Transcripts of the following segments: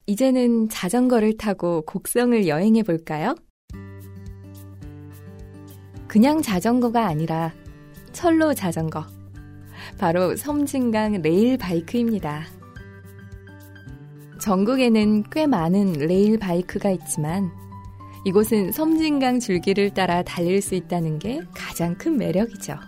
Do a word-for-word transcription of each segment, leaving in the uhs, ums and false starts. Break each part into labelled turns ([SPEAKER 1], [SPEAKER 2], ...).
[SPEAKER 1] 이제는 자전거를 타고 곡성을 여행해 볼까요? 그냥 자전거가 아니라 철로 자전거. 바로 섬진강 레일 바이크입니다. 전국에는 꽤 많은 레일 바이크가 있지만 이곳은 섬진강 줄기를 따라 달릴 수 있다는 게 가장 큰 매력이죠.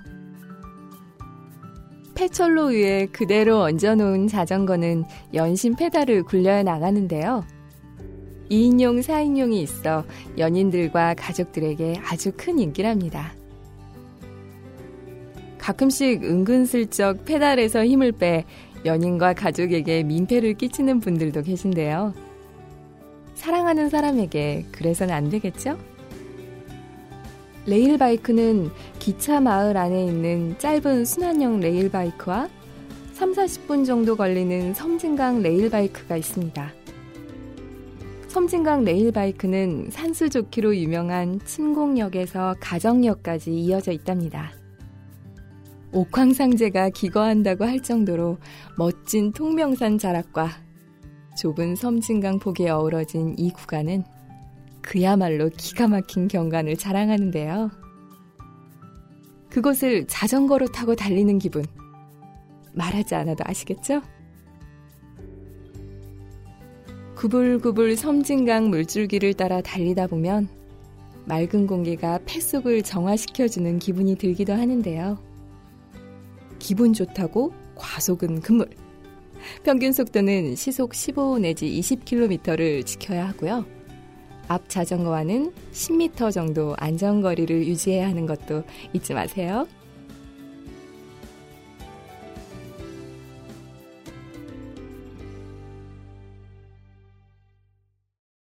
[SPEAKER 1] 폐철로 위에 그대로 얹어놓은 자전거는 연신 페달을 굴려 나가는데요. 이인용, 사인용이 있어 연인들과 가족들에게 아주 큰 인기랍니다. 가끔씩 은근슬쩍 페달에서 힘을 빼 연인과 가족에게 민폐를 끼치는 분들도 계신데요. 사랑하는 사람에게 그래서는 안 되겠죠? 레일바이크는 기차 마을 안에 있는 짧은 순환형 레일바이크와 삼사십 분 정도 걸리는 섬진강 레일바이크가 있습니다. 섬진강 레일바이크는 산수 좋기로 유명한 침공역에서 가정역까지 이어져 있답니다. 옥황상제가 기거한다고 할 정도로 멋진 통명산 자락과 좁은 섬진강 폭에 어우러진 이 구간은 그야말로 기가 막힌 경관을 자랑하는데요. 그곳을 자전거로 타고 달리는 기분, 말하지 않아도 아시겠죠? 구불구불 섬진강 물줄기를 따라 달리다 보면 맑은 공기가 폐속을 정화시켜주는 기분이 들기도 하는데요. 기분 좋다고 과속은 금물. 평균 속도는 시속 십오 내지 이십 킬로미터를 지켜야 하고요. 앞 자전거와는 십 미터 정도 안전거리를 유지해야 하는 것도 잊지 마세요.